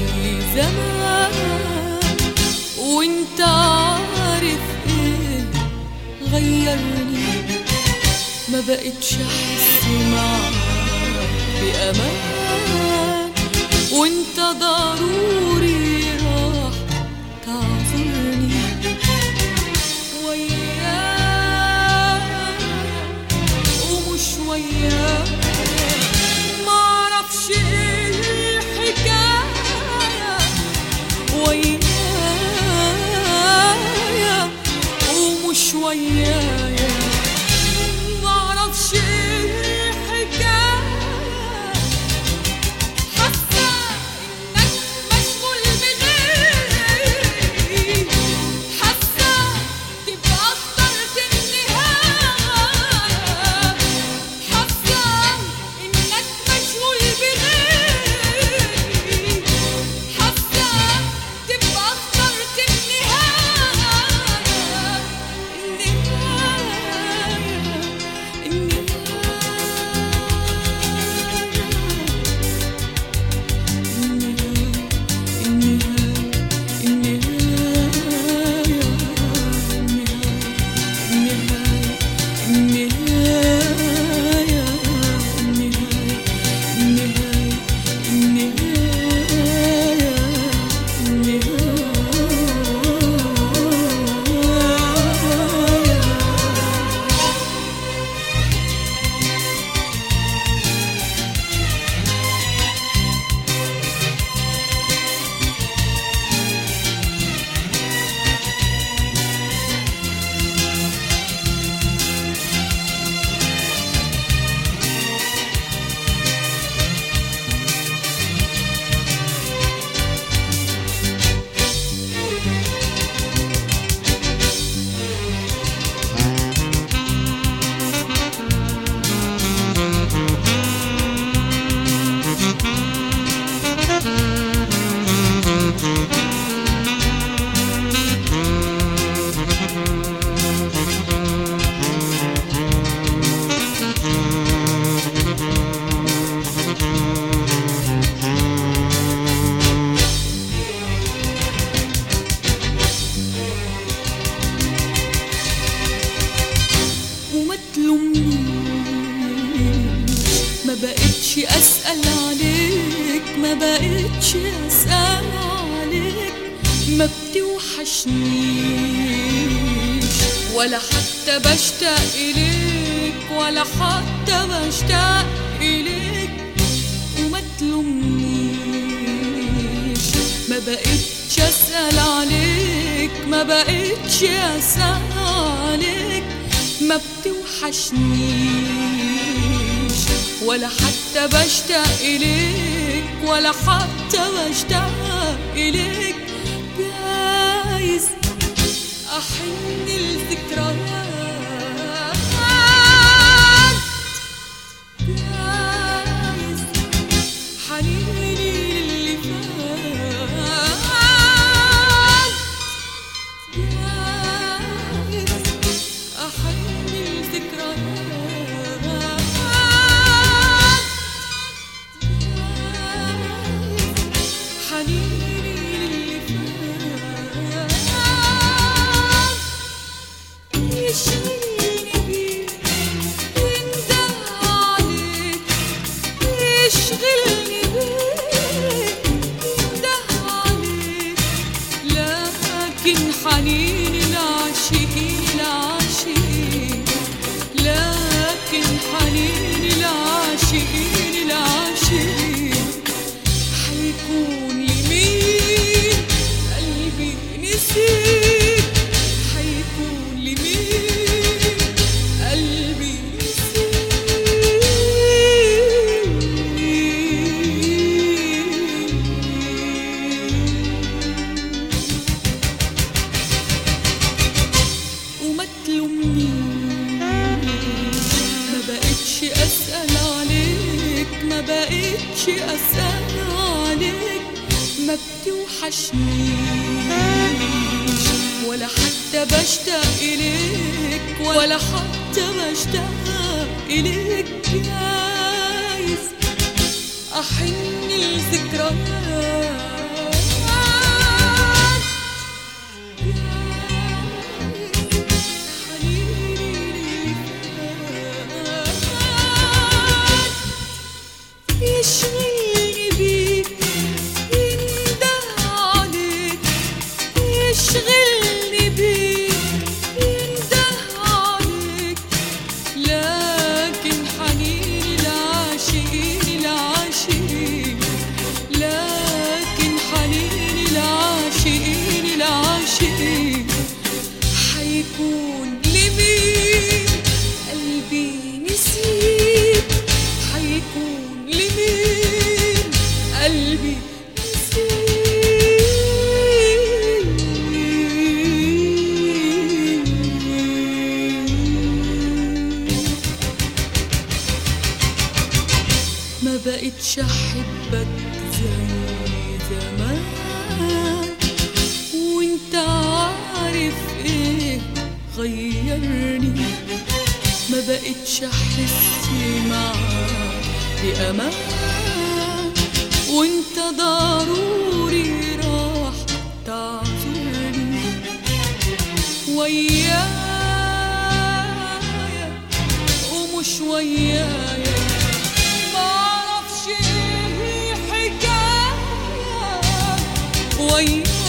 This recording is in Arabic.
زمان، وانت عارف ايه غيرني، ما بقتش احس معاك بامان، وانت ضروري راح تعذرني وياك ومش وياك. معرفش ايه الحكاية وياك ومش وياك، معرفش ايه الحكاية. حاسة انك مشغول بغيري، حاسة تبقى اخترت النهاية، حاسة انك مشغول بغيري، حاسة تبقى اخترت وما تلومنيش، ما بقتش أسأل عليك، ما بقتش أسأل عليك، ما بتوحشنيش ولا حتى بشتاق إليك، ولا حتى بشتاق إليك. وما تلومنيش، ما بقتش أسأل عليك، ما بقتش أسأل عليك، ما بتوحشنيش ولا حتى بشتاق إليك، ولا حتى بشتاق إليك. جايز أحن الذكريات، جايز حنيني للي فات، جايز أحن الذكريات، جايز حنيني للي فات. يشغلني بيك ينده عليك، يشغلني بيك ينده عليك، لكن حنين العاشقين العاشقين، لكن حنين العاشقين العاشقين حيكون لمين قلبي نسيك، حيكون لمين قلبي نسيك. وما تلومنيش، ما بقتش أسأل عليك، ما بقتش أسأل عليك، ما بتوحشنيش ولا حتى بشتاق إليك، ولا حتى بشتاق إليك. جايز أحن الذكريات، بقتش احبك زي زمان، وانت عارف ايه غيرني، ما بقتش احس معاك بامان، وانت ضروري راح تعذرني ويايا ومش ويايا، معرفش ايه الحكاية ويايا